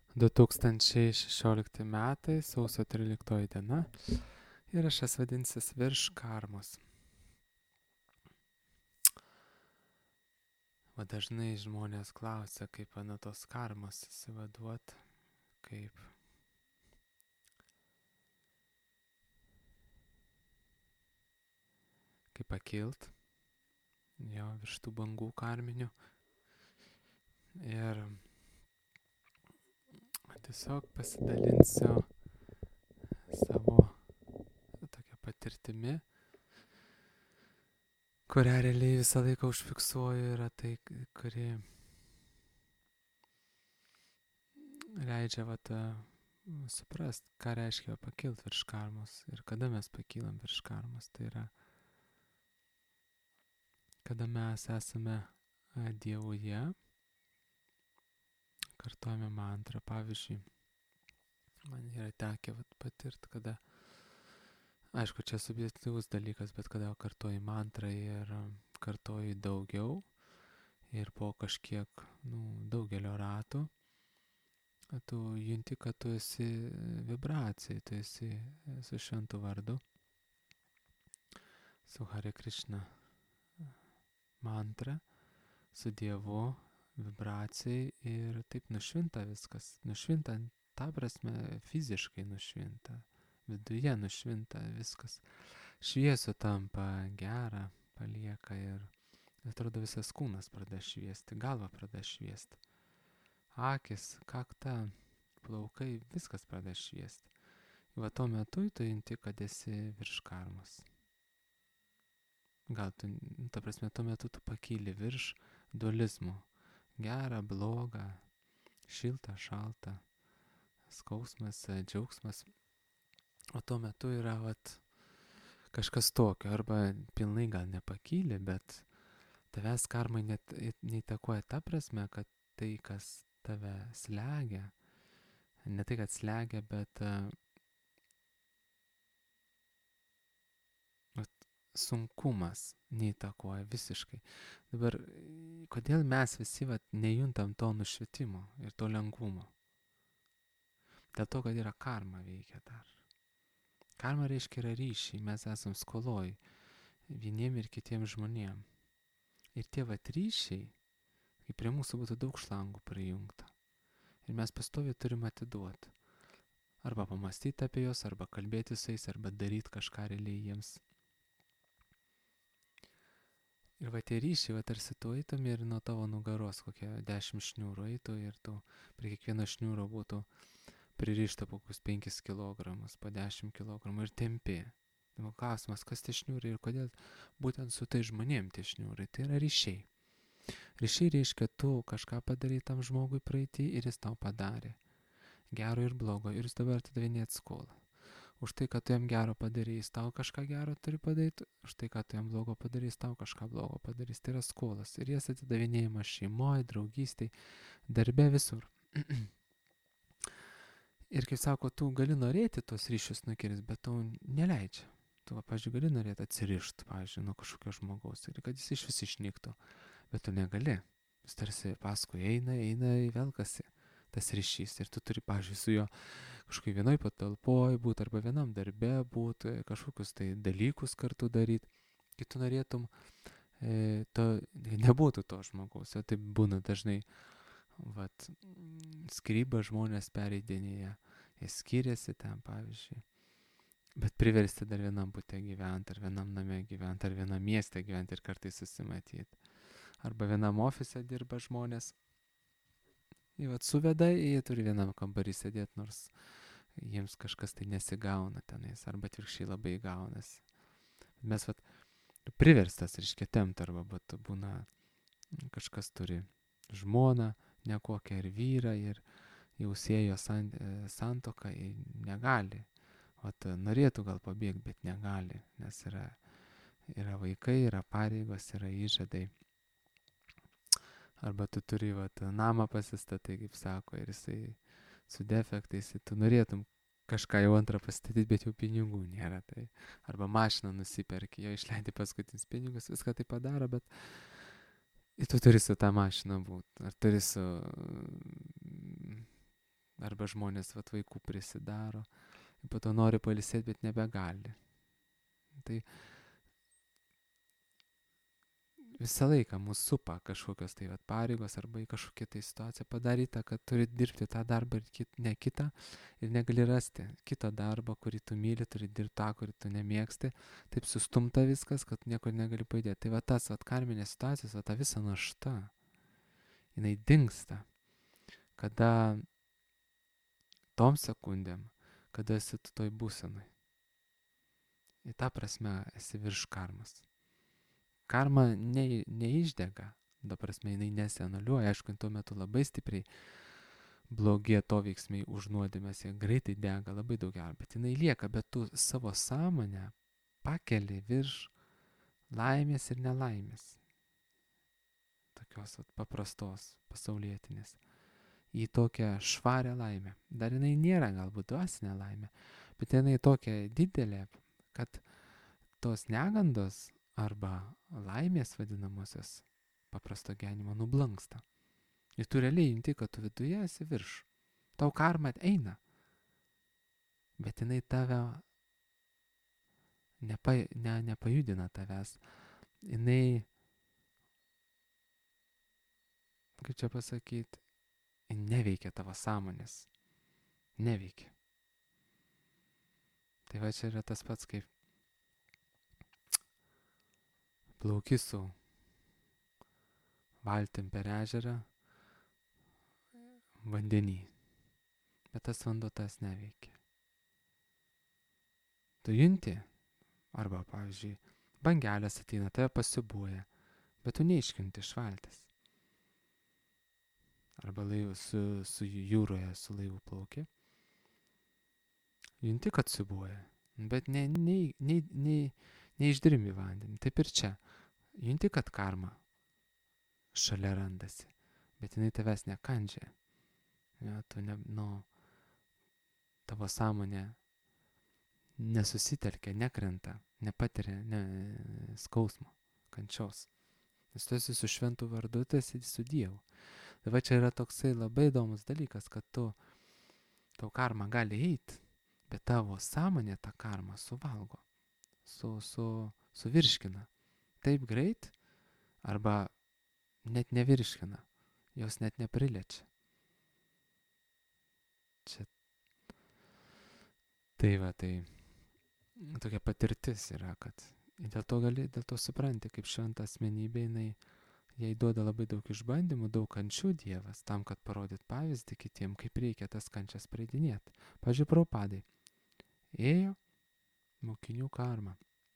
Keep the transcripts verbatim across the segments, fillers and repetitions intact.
du tūkstančiai šešiolikti metai, sausio tryliktoji diena. Įrašas vadinsis Virš karmos. O dažnai žmonės klausia, kaip nuo tos karmos įsivaduot, kaip kaip pakilt jo virš tų bangų karminių. Ir tiesiog pasidalinsiu savo tokia patirtimi, kurią realiai visą laiką užfiksuoju, yra tai, kuri leidžia vat, suprast, ką reiškia pakilt virš karmos ir kada mes pakylam virš karmos. Tai yra, kada mes esame Dievuje, kartuojame mantrą. Pavyzdžiui, man yra tekę vat, patirt, kada, aišku, čia subjektyvus dalykas, bet kada kartuoji mantrą ir kartuoji daugiau ir po kažkiek, nu, daugelio ratų, tu junti, kad tu esi vibracijai, tu esi su šventu vardu, su Hare Krishna mantra, su Dievu, vibracijai ir taip nušvinta viskas. Nušvinta, ta prasme, fiziškai nušvinta, viduje nušvinta viskas. Šviesu tampa, gera palieka ir atrodo visas kūnas pradeda šviesti, galva pradeda šviesti. Akis, kakta, plaukai, viskas pradeda šviesti. Va tuo metu tu junti, kad esi virš karmos. Gal tu, ta prasme, tuo metu tu pakyli virš dualizmo. Gera, bloga, šilta, šalta, skausmas, džiaugsmas. O tuo metu yra vat, kažkas tokio, arba pilnai gal nepakyli, bet tavęs karmai net neįtakoja ta prasme, kad tai, kas tave slegia, ne tai, kad slegia, bet uh, sunkumas neįtakoja visiškai. Dabar, kodėl mes visi vat, nejuntam to nušvitimo ir to lengvumo? Dėl to, kad yra karma veikia dar. Karma reiškia yra ryšiai, mes esam skoloj vieniem ir kitiem žmonėm. Ir tie vat ryšiai, kaip prie mūsų būtų daug šlangų prijungta. Ir mes pastoviai turim atiduoti. Arba pamastyti apie juos, arba kalbėti su jais, arba daryti kažką realiai jiems. Ir va tie ryšiai, va tarsi tu eitum ir nuo tavo nugaros kokie dešimt šniūrų eitų ir tu prie kiekvieno šniūro būtų pririšta po kokius penkis kilogramus, po dešimt kilogramų ir tempi. Tai klausimas, kas tie šniūrai ir kodėl būtent su tai žmonėm tie šniūrai. Tai yra ryšiai. Ryšiai reiškia, tu kažką padarai tam žmogui praeitį ir jis tau padarė. Gero ir blogo ir jis dabar atidavinėt skolą. Už tai, kad tu jam gero padarys, tau kažką gero turi padaryti, už tai, kad tu jam blogo padarys, tau kažką blogo padarys. Tai yra skolas. Ir jas atidavinėjimas šeimoje, draugystėj, darbe, visur. Ir kaip sako, tu gali norėti tos ryšius nukirsti, bet tau neleidžia. Tu, pavyzdžiui, gali norėti atsirišti, pavyzdžiui, nuo kažkokio žmogaus ir kad jis iš vis išnyktų. Bet tu negali. Jis tarsi paskui eina, eina, velkasi tas ryšys. Ir tu turi, pavyzdžiui, su juo kažkokiai vienoj patalpoj būti, arba vienam darbe būti, kažkokius tai dalykus kartu daryti. Kai tu norėtum, e, to nebūtų to žmogaus. O tai būna dažnai, vat, skyrybą žmonės pereidinėja. Jie skiriasi ten, pavyzdžiui. Bet priversti dar vienam bute gyventi, ar vienam name gyventi, ar vienam mieste gyventi ir kartais susimatyti. Arba vienam ofise dirba žmonės. Jie vat suveda, jie turi vienam kambarį sėdėti, nors jiems kažkas tai nesigauna tenais, arba atvirkščiai labai gaunasi. Mes vat priverstas, reiškia, tempt, arba vat, būna kažkas turi žmoną, nekokią ir vyrą, ir jau siejo san, santoką, negali. Vat norėtų gal pabėgti, bet negali, nes yra, yra vaikai, yra pareigos, yra įžadai. Arba tu turi vat, namą pasistatai, kaip sako, ir jisai su defektais, tu norėtum kažką jau antrą pasistatyti, bet jau pinigų nėra. Tai. Arba mašiną nusiperki, jo išleidi paskutinis pinigus, viską tai padaro, bet ir tu turi su tą mašiną būti. Ar turi su Arba žmonės vat vaikų prisidaro, po to nori pailsėti, bet nebegali. Tai visą laiką mūsų supa kažkokios tai vat, pareigos arba į kažkokią tai situaciją padaryta, kad turi dirbti tą darbą ir kit, ne kitą ir negali rasti kito darbo, kurį tu myli, turi dirbti tą, kurį tu nemėgsti. Taip sustumta viskas, kad niekur negali pajudėti. Tai va tas vat, karminės situacijos, va ta visa našta, jinai dingsta, kada tom sekundėm, kada esi tu toj būsenai. Į tą prasme esi virš karmas. Karma ne, neišdega, da prasme jinai nesianuliuoja, aišku, tuo metu labai stipriai blogi atoveiksmiai už nuodėmes, jie greitai dega, labai daug gero, bet jinai lieka, bet tu savo sąmonę pakeli virš laimės ir nelaimės. Tokios vat, paprastos, pasaulietinės. Į tokią švarę laimę. Dar jinai nėra galbūt dvasinė laimė, bet jinai tokia didelė, kad tos negandos arba laimės vadinamosios paprasto gyvenimo nublanksta. Ir tu realiai junti, kad tu viduje esi virš. Tau karma eina, bet jinai tave nepa, ne, nepajudina tavęs. Jinai, kaip čia pasakyti, neveikia tavo sąmonės. Neveikia. Tai va čia yra tas pats, kaip plauki su valtim per ežerą vandenį, bet tas vanduo tas neveikia. Tu junti, arba, pavyzdžiui, bangelės ateina, tave pasibuoja, bet tu neiškinti iš valties. Arba laivu, su, su jūroje su laivu plauki. Junti, kad sibuoja, bet ne, ne, ne, ne, neišdrimi vandenį. Taip ir čia. Junti, kad karma šalia randasi, bet jinai tavęs nekandžia. Ja, tu ne, nu, tavo sąmonė nesusitelkia, nekrenta, nepatiria ne, skausmo, kančios. Nes tu esi su šventu vardu, tu esi su Dievu. Tai va čia yra toksai labai įdomus dalykas, kad tu, tau karma gali eiti, bet tavo sąmonė tą karmą suvalgo, su, su, suvirškina. Taip greit, arba net nevirškina, jos net neprilečia. Čia. Tai va, tai tokia patirtis yra, kad dėl to gali, dėl to supranti, kaip šventa asmenybė, jinai, jai duoda labai daug išbandymų, daug kančių Dievas, tam, kad parodyt pavyzdį kitiem, kaip reikia tas kančias praeidinėti. Pavyzdžiui, Prabhupadai ėjo mokinių karma.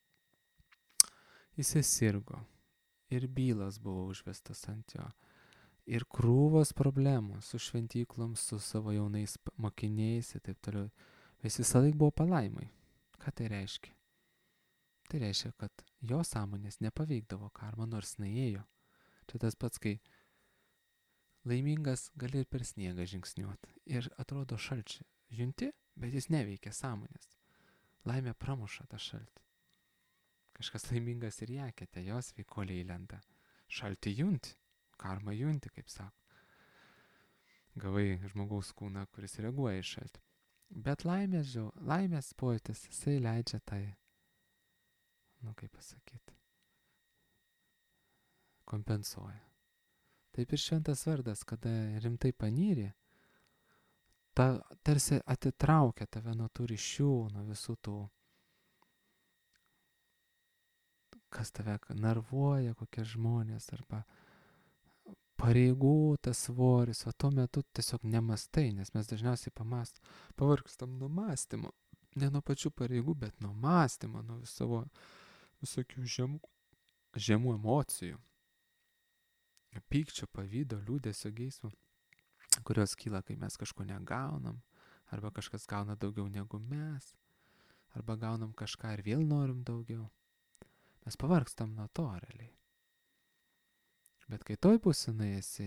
Jis sirgo ir bylos buvo užvestas ant jo. Ir krūvos problemos su šventyklom, su savo jaunais mokiniais ir taip toliau. Jis visą laiką buvo palaimai. Ką tai reiškia? Tai reiškia, kad jo sąmonės nepaveikdavo karma, nors nuėjo. Čia tas pats, kai laimingas gali ir per sniegą žingsniuoti. Ir atrodo šalčiai. Junti, bet jis neveikia sąmonės. Laimė pramuša tą šaltį. Kažkas laimingas ir jakėte, jos veikoliai lenda. Šaltį junti, karma junti, kaip sako. Gavai žmogaus kūną, kuris reaguoja į šaltį. Bet laimės, žiau, laimės pojūtis, jisai leidžia tai, nu kaip pasakyti, kompensuoja. Taip ir šventas vardas, kada rimtai panyri, ta, tarsi atitraukia tave nuo tų ryšių, nuo visų tų, kas tave nervuoja, kokie žmonės, arba pareigų tas svoris, o tuo metu tiesiog nemastai, nes mes dažniausiai pamast, pavargstam nuo mąstymo, ne nuo pačių pareigų, bet nuo mąstymo, nuo savo visokių žemų, žemų emocijų, pykčio, pavydo, liūdesio, geismo, kurios kyla, kai mes kažko negaunam, arba kažkas gauna daugiau negu mes, arba gaunam kažką ir vėl norim daugiau. Mes pavargstam nuo to realiai. Bet kai toj būsenai esi,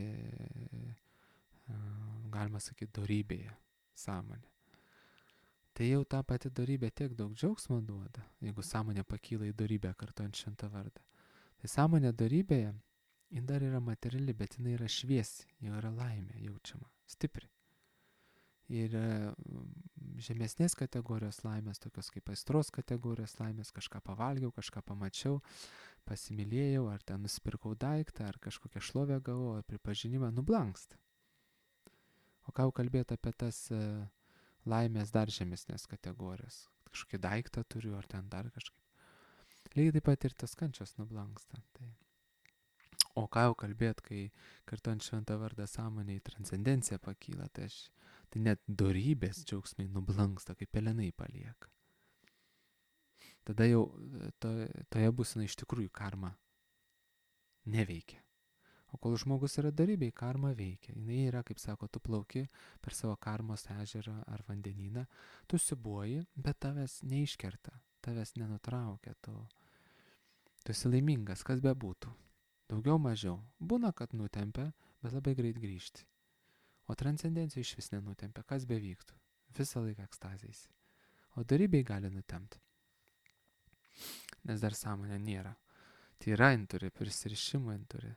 galima sakyti, dorybėje, sąmonė, tai jau ta pati dorybė tiek daug džiaugsmo duoda, jeigu sąmonė pakyla į dorybę kartuojant šventą vardą. Tai sąmonė dorybėje, jin dar yra materiali, bet jinai yra šviesi, jau yra laimė jaučiama, stipri. ir žemesnės kategorijos laimės, tokios kaip aistros kategorijos laimės, kažką pavalgiau, kažką pamačiau, pasimylėjau, ar ten nusipirkau daiktą, ar kažkokią šlovę gavau, ar pripažinimą, nublanksta. O ką jau kalbėti apie tas laimės dar žemesnės kategorijos, kažkokį daiktą turiu, ar ten dar kažkaip. Lygiai taip pat ir tas kančios nublanksta. Tai. O ką jau kalbėt, kai kartuojant šventą vardą sąmonėje transcendencija pakyla, tai, aš, tai net dorybės džiaugsmai nublanksta, kaip pelenai palieka. Tada jau to, toje būsenoje iš tikrųjų karma neveikia. O kol žmogus yra dorybėj, karma veikia. Jis yra, kaip sako, tu plauki per savo karmos ežerą ar vandenyną, tu sibuoji, bet tavęs neiškerta, tavęs nenutraukia, tu, tu esi laimingas, kas be būtų. Daugiau mažiau. Būna, kad nutempia, bet labai greit grįžti. O transcendencija iš vis nenutempia, kas bevyktų. Visą laiką ekstazės. O dorybėj gali nutempti. Nes dar sąmonė nėra. Tai yra, jin turi prisirišimą, jin turi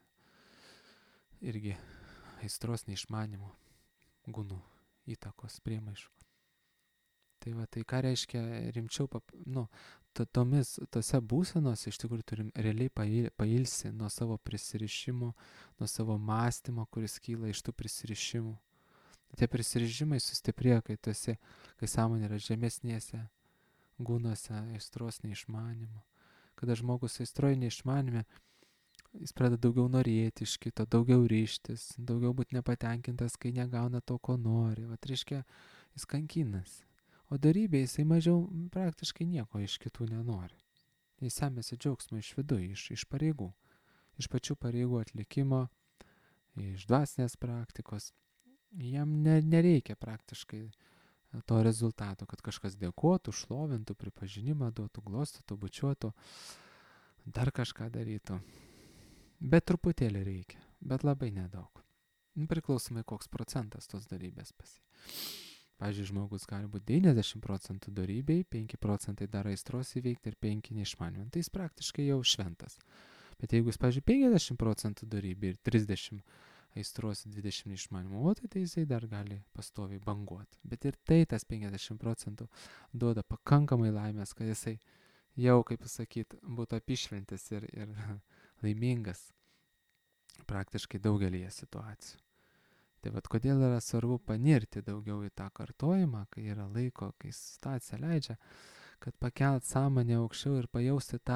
irgi aistros neišmanimo, gūnų įtakos priemaišų. Tai va, tai ką reiškia rimčiau, pap, nu, to, tomis, tose būsenos iš tikrųjų turim realiai pail, pailsi nuo savo prisirišimo, nuo savo mąstymo, kuris kyla iš tų prisirišimų. Tie prisirišimai sustiprėja, kai, tuose, kai sąmonė yra žemesnėse gūnuose, aistros neišmanimo. Kada žmogus aistroja neišmanime, jis pradeda daugiau norėti iš kito, daugiau ryštis, daugiau būti nepatenkintas, kai negauna to, ko nori. Vat reiškia, jis kankinas. O dorybėje jisai mažiau praktiškai nieko iš kitų nenori. Jis semėsi džiaugsmo iš viduje, iš, iš pareigų. Iš pačių pareigų atlikimo, iš dvasinės praktikos. Jam ne, nereikia praktiškai to rezultato, kad kažkas dėkotų, šlovintų, pripažinimą duotų, glostytų, bučiuotų, dar kažką darytų. Bet truputėlį reikia, bet labai nedaug. Priklausomai koks procentas tos dorybės pas jį. Pavyzdžiui, žmogus gali būti devyniasdešimt procentų dorybei, penki procentai dar aistros įveikti ir penki neišmanimo. Tai jis praktiškai jau šventas. Bet jeigu jis, pavyzdžiui, penkiasdešimt procentų dorybei ir trisdešimt aistros, dvidešimt neišmanimo, o tai, tai jisai dar gali pastoviai banguoti. Bet ir tai tas penkiasdešimt procentų duoda pakankamai laimės, kad jisai jau, kaip pasakyti, būtų apišventis ir, ir laimingas praktiškai daugelį situacijų. Tai vad, kodėl yra svarbu panirti daugiau į tą kartojimą, kai yra laiko, kai situacija leidžia, kad pakelt sąmonę aukščiau ir pajausti tą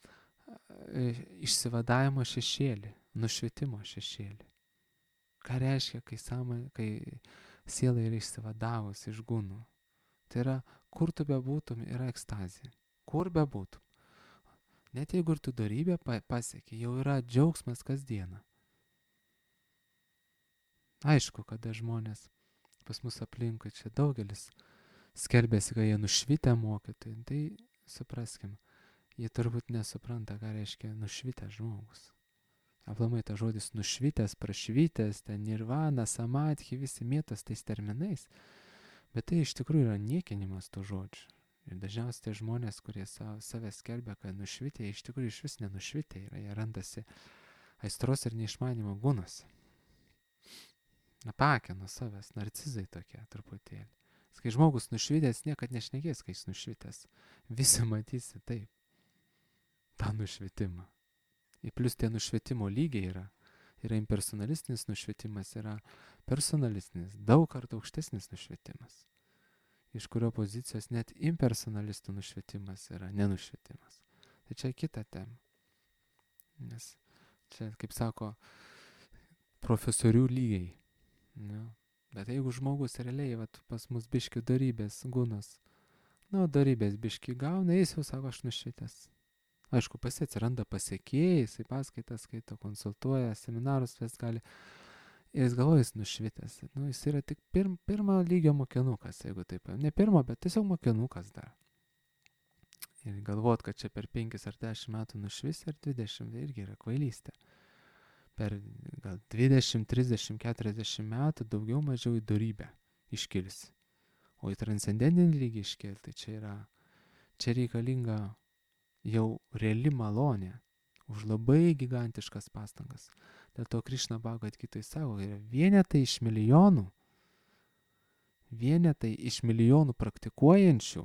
e, išsivadavimo šešėlį, nušvitimo šešėlį. Ką reiškia, kai, sąmonė, kai siela yra išsivadavus iš gūnų? Tai yra, kur tu bebūtum, yra ekstazija. Kur bebūtum. Net jeigu ir tu dorybę pasieki, jau yra džiaugsmas kasdieną. Aišku, kada žmonės pas mus aplinkui, čia daugelis skelbėsi, kad jie nušvitę mokytojai, tai supraskim, jie turbūt nesupranta, ką reiškia nušvitęs žmogus. Aplamai ta žodis nušvitęs, prašvitęs, ten nirvana, samadhi, visi mėtos tais terminais, bet tai iš tikrųjų yra niekinimas tų žodžių. Ir dažniausiai tie žmonės, kurie save skelbia, kad nušvitė, iš tikrųjų iš vis nenušvitė yra, jie randasi aistros ir neišmanimo gūnuose. Apakė nuo savęs, narcizai tokie truputėlį. Kai žmogus nušvitęs, niekad nešnekės, kai jis nušvitęs. Visi matysi taip. tą nušvitimą. Ir plus tie nušvitimo lygiai yra. Yra impersonalistinis nušvitimas, yra personalistinis, daug kartų aukštesnis nušvitimas. Iš kurio pozicijos net impersonalistų nušvitimas yra nenušvitimas. Tai čia kita tema. Nes čia, kaip sako, profesorių lygiai. Ne? Bet jeigu žmogus realiai vat, pas mus biški darybės, gunas, nu, darybės biški gauna, jis jau sako, aš nušvitęs. Aišku, pasi atsiranda pasiekėjai, jisai paskaitas skaito, konsultuoja, seminarus ves gali. Ir jis galvoja, jis nušvitęs. Nu, jis yra tik pirm, pirmo lygio mokinukas, jeigu taip. Ne pirmo, bet tiesiog mokinukas dar. Ir galvot, kad čia per penkis ar dešimt metų nušvis ir dvidešimt, tai irgi yra kvailystė. Per gal dvidešimt, trisdešimt, keturiasdešimt metų daugiau mažiau į dorybę iškilsi. O į transcendentinį lygį iškilti, tai čia yra, čia reikalinga jau reali malonė už labai gigantiškas pastangas. Dėl to Krišna Bhagavad Gitoj savo yra vienetai iš milijonų. vienetai iš milijonų praktikuojančių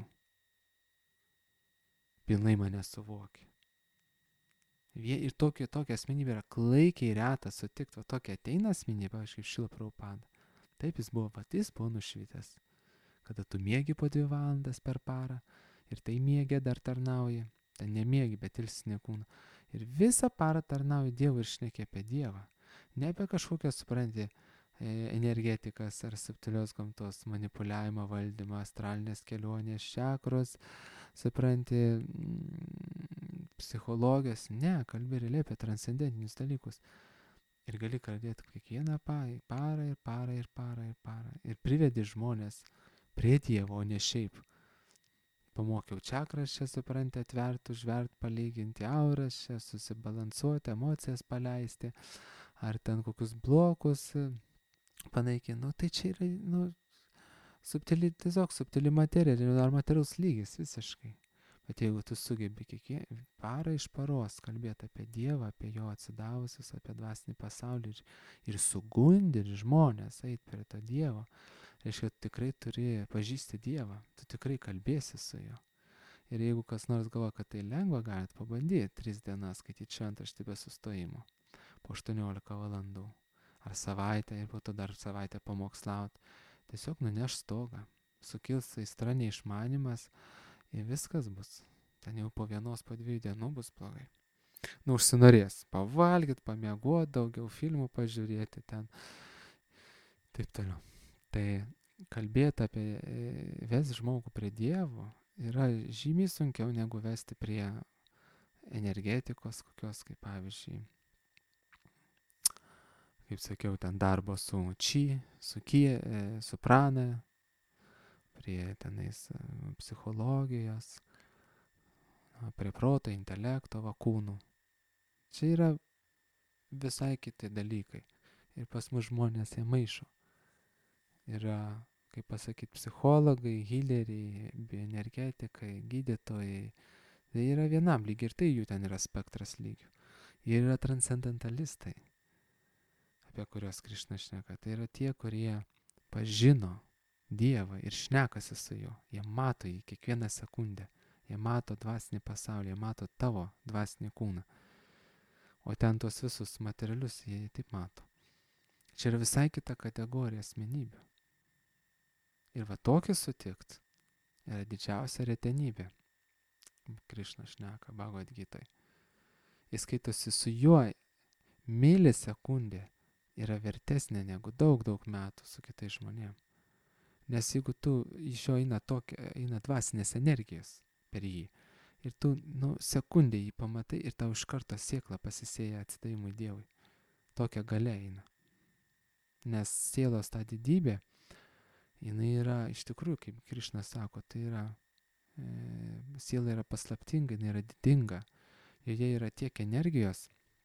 pilnai mane suvokia. Ir tokia, tokia asmenybė yra klaikiai reta sutikti, o tokia ateina asmenybė, pavyzdžiui, kaip Šrila Prabhupada. Taip jis buvo, pat jis buvo nušvitęs. Kada tu miegi po dvi valandas per parą ir tai miegi dar tarnauji, ten nemiegi, bet ilsini kūną. Ir visą parą tarnauji Dievui ir šneki apie Dievą. Ne apie kažkokią, supranti, energetikas ar subtilios gamtos manipuliavimą, valdymą, astralinės kelionės, čakros, supranti, psichologijos. Ne, kalbi realiai apie transcendentinius dalykus. Ir gali kalbėti kiekvieną parą ir parą ir parą ir parą. Ir privedi žmonės prie Dievo, o ne šiaip. Pamokiau čakras čia, supranti, atverti, užverti, palyginti auras čia, susibalansuoti, emocijas paleisti, ar ten kokius blokus panaikinti. Nu, tai čia yra, nu, subtili, tiesiog subtili materija, ar materialus lygis visiškai. Bet jeigu tu sugebi kiekvieną parą iš paros kalbėti apie Dievą, apie jo atsidavusius, apie dvasinį pasaulį ir, ir sugundyti žmonės eiti prie to Dievo, reiškia, tu tikrai turi pažįsti Dievą, tu tikrai kalbėsi su juo. Ir jeigu kas nors galvoja, kad tai lengva, galite pabandyti tris dienas skaityti šventraštį be sustojimo po aštuoniolika valandų ar savaitę ir po to dar savaitę pamokslauti. Tiesiog nuneš stogą, sukils aistra neišmanimas ir viskas bus. Ten jau po vienos, po dviejų dienų bus blogai. Nu, užsinorės pavalgyti, pamiegoti, daugiau filmų pažiūrėti ten. Taip toliau. Tai kalbėti apie vesti žmogų prie Dievo yra žymiai sunkiau negu vesti prie energetikos, kokios, kaip pavyzdžiui, kaip sakiau, ten darbo su či, su kie, su prana, prie tenais psichologijos, prie proto, intelekto, va, kūnų. Čia yra visai kiti dalykai. Ir pas mus žmonės jie maišo. Yra, kaip pasakyti, psichologai, healeriai, bioenergetikai, gydytojai. Tai yra vienam lygiai ir tai jų ten yra spektras lygių. Jie yra transcendentalistai, apie kurios Krišna šneka. Tai yra tie, kurie pažino Dievą ir šnekasi su juo. Jie mato jį kiekvieną sekundę. Jie mato dvasinį pasaulį, jie mato tavo dvasinį kūną. O ten tuos visus materialius jie taip mato. Čia yra visai kita kategorija asmenybių. Ir va tokį sutikt yra didžiausia retenybė. Krišna šneka Bhagavad Gitoj. Jis skaitosi su juo milisekundė yra vertesnė negu daug, daug metų su kitais žmonėmis. Nes jeigu tu iš jo eina, tokia, eina dvasinės energijos per jį ir tu nu, sekundė jį pamatai ir tau iš karto sėkla pasisėja atsidavimui Dievui. Tokia galia eina. Nes sielos ta didybė, jinai yra iš tikrųjų, kaip Krišna sako, tai yra, e, siela yra paslaptinga, jinai yra didinga. Joje yra tiek energijos,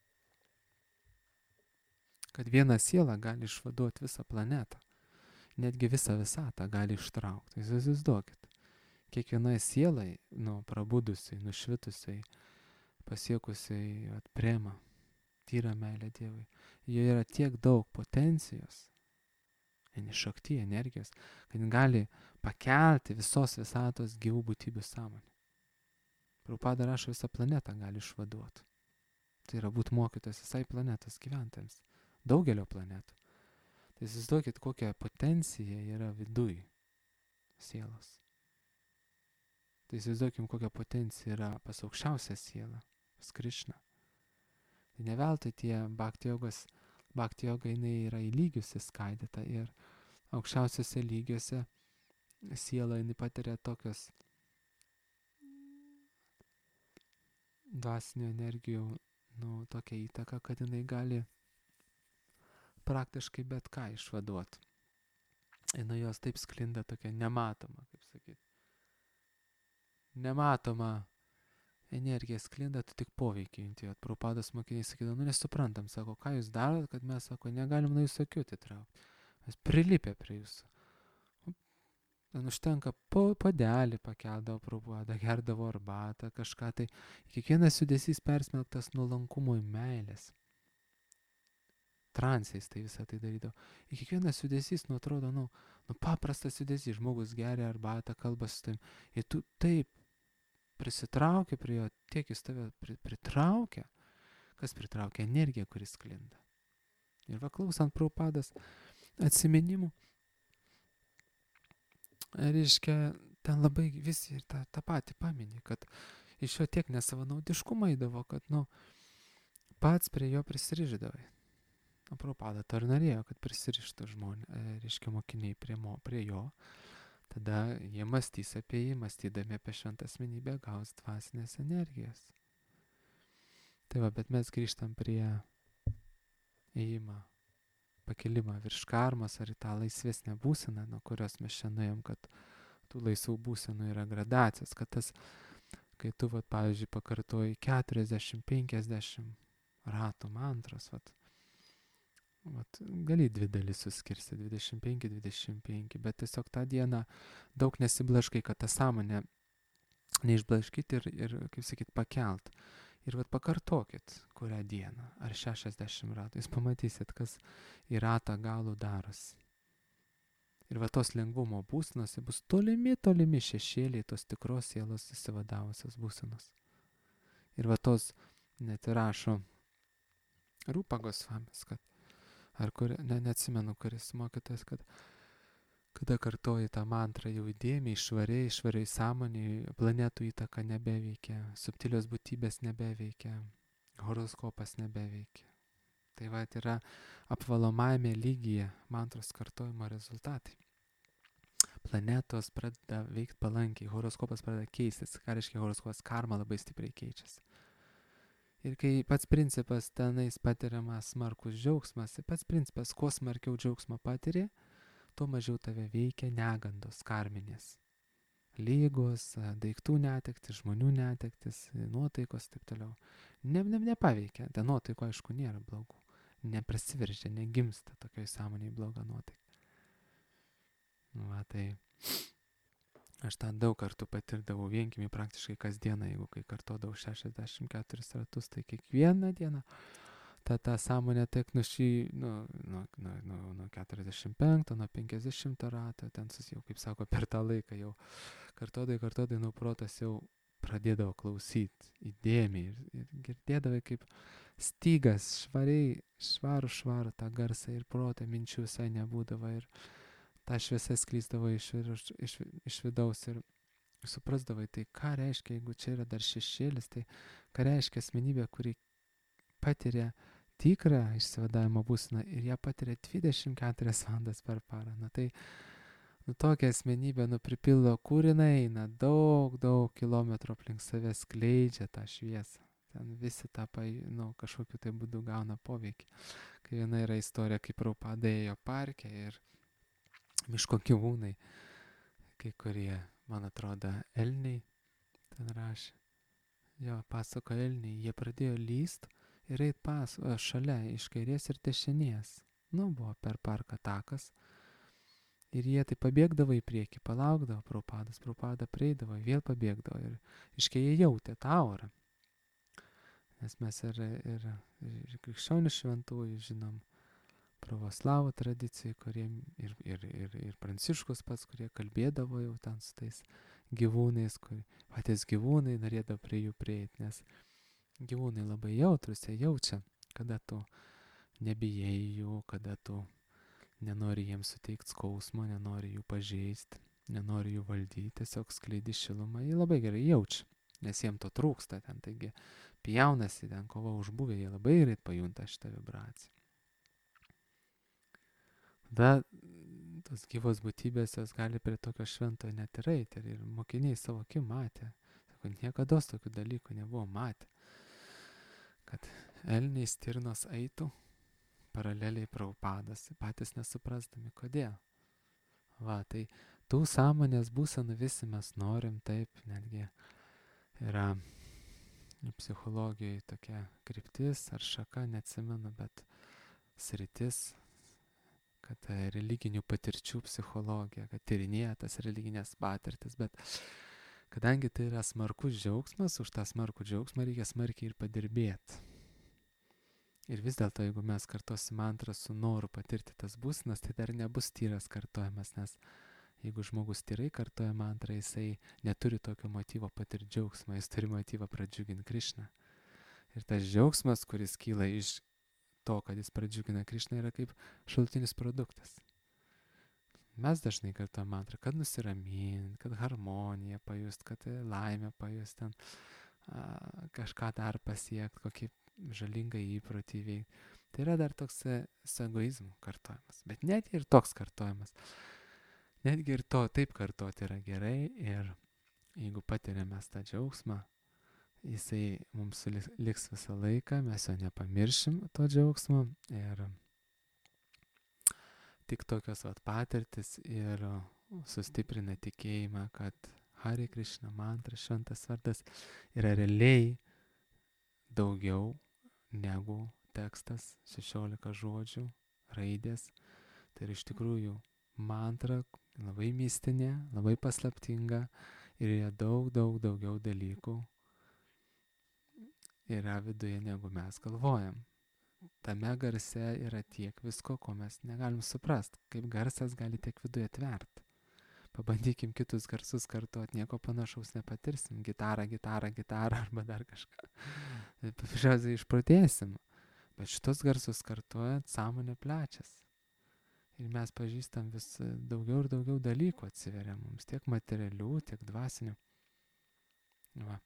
kad viena siela gali išvaduoti visą planetą. Netgi visą visatą gali ištraukti. Jūs įsivaizduokit. Kiekvienai sielai, nu, prabudusiai, nušvitusiai, pasiekusiai atpremą, tyrą meilę Dievui, joje yra tiek daug potencijos, šakti, energijos, kad gali pakelti visos visatos gyvų būtybių sąmonę. Prabhupada rašo, visą planetą gali išvaduoti. Tai yra būti mokytas visai planetos gyventojams. Daugelio planetų. Tai įsivaizduokit, kokia potencija yra viduj sielos. Tai įsivaizduokim, kokia potencija yra pas aukščiausią sielą, pas Krišną. Tai ne veltui tie bhakti jogos, bhakti joga jinai yra į lygius įskaidyta ir aukščiausiose lygiuose siela jinai patiria tokios dvasinių energijų, nu, tokia įtaka, kad jinai gali praktiškai bet ką išvaduoti. Ir nuo jos taip sklinda tokia nematoma, kaip sakyti. Nematoma energija sklinda, tu tik poveikį junti. Prabhupados mokiniai sakydavo, nu nesuprantam, sako, ką jūs darot, kad mes, sako, negalim nuo jūsų akių atitraukti. Mes prilipę prie jūsų. Ten užtenka po padelį pakeldavo Prabhupada, gerdavo arbatą, kažką tai. Kiekvienas judesys persmelktas nuolankumo į meilės. transiais tai visą tai darydavo. Ir kiekvienas judesys, nu atrodo, nu, nu paprastas judesys, žmogus geria arbatą, kalbasi su tavim. Ir tu taip prisitraukia prie jo, tiek jis tave pri, pritraukia, kas pritraukia energiją, kuris sklinda. Ir va klausant Prabhupados atsiminimų, reiškia, ten labai visi ir tą, tą patį paminė, kad iš jo tiek nesavanaudiškumą įdavo, kad, nu, pats prie jo prisiriždavai. O Prabhupada to ir norėjo, kad prisirištų žmonės, reiškia, mokiniai prie, mo, prie jo. Tada jie mąstys apie jį, mąstydami apie šventą asmenybę, gaus dvasinės energijos. Tai va, bet mes grįžtam prie ėjimą, pakilimą virš karmos ar į tą laisvesnę būseną, nuo kurios mes čia nuėjom, kad tų laisvų būsenų yra gradacijos, kad tas, kai tu, vat, pavyzdžiui, pakartoji keturiasdešimt penkiasdešimt ratų mantros, vat, vat, gali dvi dalis suskirsti, dvidešimt penki dvidešimt penki, bet tiesiog tą dieną daug nesiblaškai, kad tą sąmonę neišblaškyti ir, ir, kaip sakyt, pakelt. Ir vat pakartokit, kurią dieną, ar šešiasdešimt ratų, jūs pamatysit, kas į ratą galų darosi. Ir va tos lengvumo būsenos bus tolimi, tolimi šešėliai tos tikros sielos susivadavusios būsenos. Ir va tos net rašo Rūpa Gosvamis, kad, ar kur, ne, neatsimenu, kuris mokytojas, kad kada kartoji tą mantrą jau įdėmiai, švariai, švariai sąmoniai, planetų įtaka nebeveikia, subtilios būtybės nebeveikia, horoskopas nebeveikia. Tai va, yra apvalomajame lygyje mantros kartojimo rezultatai. Planetos pradeda veikti palankiai, horoskopas pradeda keistis, ką reiškia horoskopas, karma labai stipriai keičiasi. Ir kai pats principas tenais patiriamas smarkus džiaugsmas, pats principas, kuo smarkiau džiaugsmą patiri, tuo mažiau tave veikia negandos karminės. Lygos, daiktų netektis, žmonių netektis, nuotaikos taip toliau. Ne, ne, nepaveikia. Ta nuotaiko, aišku, nėra blogų. Neprasiveržia, negimsta tokioj sąmonėj bloga nuotaika. Va, tai aš tą daug kartų patirdavau vienkimį praktiškai kasdieną, jeigu kai kartodavau šešiasdešimt keturis ratus, tai kiekvieną dieną ta, ta sąmonė tiek nuo šį, nu, nuo, nuo, nuo, nuo keturiasdešimt penkto, nuo penkiasdešimto rato, ten susijau, kaip sako, per tą laiką jau kartodai, kartodai, nu protas jau pradėdavo klausyti įdėmiai ir, ir girdėdavai kaip stygas švariai, švarų, švarų tą garsą ir protą minčių visai nebūdavo ir ta šviesa sklyzdavo iš, iš, iš, iš vidaus ir suprasdavai, tai ką reiškia, jeigu čia yra dar šešėlis, tai ką reiškia asmenybė, kuri patiria tikrą išsivadavimo būseną ir ją patiria dvidešimt keturias valandas per parą. Na tai, nu tokia asmenybė, nu pripildo, kur jinai eina, daug, daug kilometrų aplink save skleidžia tą šviesą. Ten visi tą, nu, kažkokiu tai būdu gauna poveikį. Kai viena yra istorija, kaip Prabhupada ėjo parke ir miško gyvūnai, kai kurie, man atrodo, elniai, ten rašė, jo, pasako elniai, jie pradėjo lyst ir eit pas, o, šalia, iš kairės ir dešinės. Nu, buvo per parką takas. Ir jie tai pabėgdavo į priekį, palaukdavo Prabhupadas, Prabhupada prieidavo, vėl pabėgdavo. Ir iškai jie jautė tą aurą. Nes mes ir, ir, ir krikščionių šventųjų žinom, pravoslavų tradicijų, kurie ir, ir, ir, ir Pranciškus pats, kurie kalbėdavo jau ten su tais gyvūnais, kur patys gyvūnai norėdavo prie jų prieiti, nes gyvūnai labai jautrus, jie jaučia, kada tu nebijai jų, kada tu nenori jiems suteikti skausmo, nenori jų pažeisti, nenori jų valdyti, tiesiog skleidi šilumą, jie labai gerai jaučia, nes jiems to trūksta ten, taigi pjaunasi ten kova už buvę, jie labai greit pajunta šitą vibraciją. Tada tos gyvos būtybės jos gali prie tokio šventojo net ir eiti ir, ir mokiniai savo akim matė, sako, niekados tokių dalykų nebuvo matę, kad elniai stirnos eitų paraleliai Prabhupadas, patys nesuprasdami, kodėl. Va, tai tų sąmonės būsenų visi mes norim, taip, netgi yra psichologijoje tokia kryptis ar šaka, neatsimenu, bet sritis, kad religinių patirčių psichologija, kad tyrinėja tas religinės patirtis, bet kadangi tai yra smarkus džiaugsmas, už tą smarkų džiaugsmą reikia smarkiai ir padirbėti. Ir vis dėlto, jeigu mes kartosim mantrą su noru patirti tas būsenas, tai dar nebus tyras kartojimas, nes jeigu žmogus tyrai kartoja mantrą, jisai neturi tokio motyvo patirti džiaugsmą, jis turi motyvą pradžiuginti Krišną. Ir tas džiaugsmas, kuris kyla iš to, kad jis pradžiugina Krišną, yra kaip šalutinis produktas. Mes dažnai kartuojam mantrą, kad nusiramint, kad harmoniją pajust, kad laimę pajust, ten a, kažką dar pasiekt, kokį žalingą įprotį įveikti. Tai yra dar toks su egoizmu kartojimas. Bet net ir toks kartojimas, netgi ir to taip kartoti yra gerai ir jeigu patiriame tą džiaugsmą, jisai mums liks visą laiką, mes jo nepamiršim to džiaugsmo ir tik tokios vat patirtis ir sustiprina tikėjimą, kad Hare Krishna mantra, šventas vardas yra realiai daugiau negu tekstas, šešiolika žodžių, raidės. Tai yra iš tikrųjų mantra labai mistinė, labai paslaptinga ir yra daug, daug daugiau dalykų yra viduje, negu mes galvojam. Tame garse yra tiek visko, ko mes negalim suprast, kaip garsas gali tiek viduje atverti. Pabandykim kitus garsus kartuoti, nieko panašaus nepatirsim. Gitarą, gitarą, gitarą arba dar kažką. Paprasčiausiai išprotėsim. Bet šitos garsus kartuojant, sąmonė plečias. Ir mes pažįstam vis daugiau ir daugiau dalykų atsiveria mums, tiek materialių, tiek dvasinių. Va.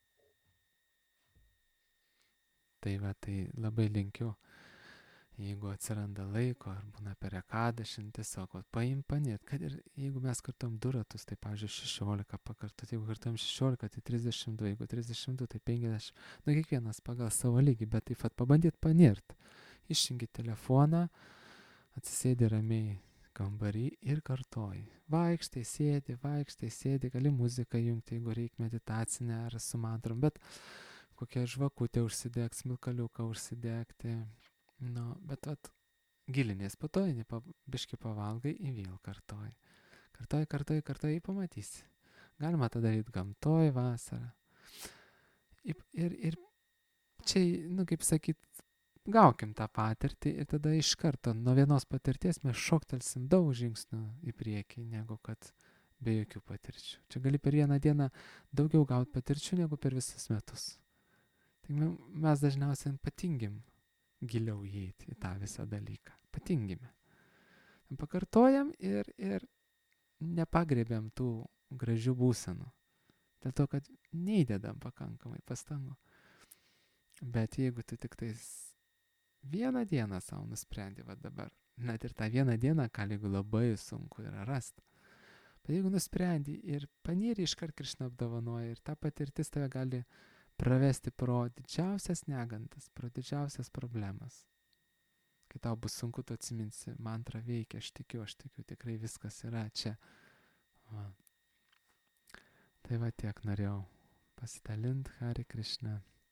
Tai va, tai labai linkiu, jeigu atsiranda laiko, ar būna per ekadašin, tiesiog paim panėt, kad ir jeigu mes kartuom du ratus, tai pavyzdžiui šešiolika pakartot, jeigu kartuom šešiolika, tai trisdešimt du, jeigu trisdešimt du, tai penkiasdešimt, nu kiekvienas pagal savo lygį, bet taip pat pabandyt panėrt. Išjungi telefoną, atsisėdi ramiai kambarį ir kartoji. Vaikštai, sėdi, vaikštai, sėdi, gali muziką jungti, jeigu reikia meditacinę ar su mantrom, bet kokią žvakutę užsidegti, smilkaliuką užsidegti. Nu, bet vat, gilinės po to, biški pavalgai ir vėl kartoji. Kartoji, kartoji, kartoji, pamatysi. Galima tą daryti gamtoj vasarą. Ir, ir, ir čia, nu kaip sakyt, gaukim tą patirtį ir tada iš karto nuo vienos patirties mes šoktelsim daug žingsnių į priekį, negu kad be jokių patirčių. Čia gali per vieną dieną daugiau gauti patirčių, negu per visus metus. Tai mes dažniausiai patingim giliau įeiti į tą visą dalyką. Patingime. Pakartojam ir, ir nepagriebėm tų gražių būsenų. Dėl to, kad neįdedam pakankamai pastangų. Bet jeigu tu tik tais vieną dieną savo nusprendi, va dabar, net ir tą vieną dieną, ką jeigu labai sunku yra rasti. Bet jeigu nusprendi ir panyri iškart Krišna apdovanoja ir ta patirtis tave gali pravesti pro didžiausias negandas, pro didžiausias problemas. Kai tau bus sunku, tu atsiminsi, mantra veikia, aš tikiu, aš tikiu, tikrai viskas yra čia. Va. Tai va tiek norėjau pasidalinti, Hare Krishna.